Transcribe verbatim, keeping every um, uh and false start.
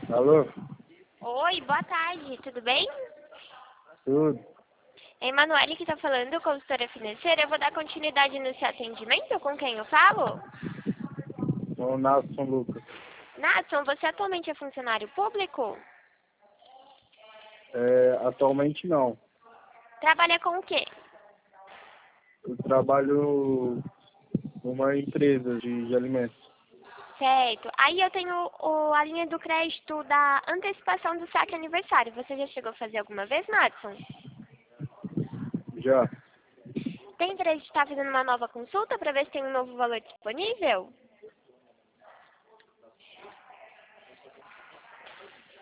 Alô? Oi, boa tarde, tudo bem? Tudo? É Emanuele que está falando, consultora financeira. Eu vou dar continuidade no seu atendimento. Com quem eu falo? Sou o Nasson Lucas. Natson, você atualmente é funcionário público? É, atualmente não. Trabalha com o quê? Eu trabalho numa empresa de, de alimentos. Certo. Aí eu tenho o- a linha do crédito da antecipação do saque aniversário. Você já chegou a fazer alguma vez, Natson? Já? Tem interesse de estar fazendo uma nova consulta para ver se tem um novo valor disponível?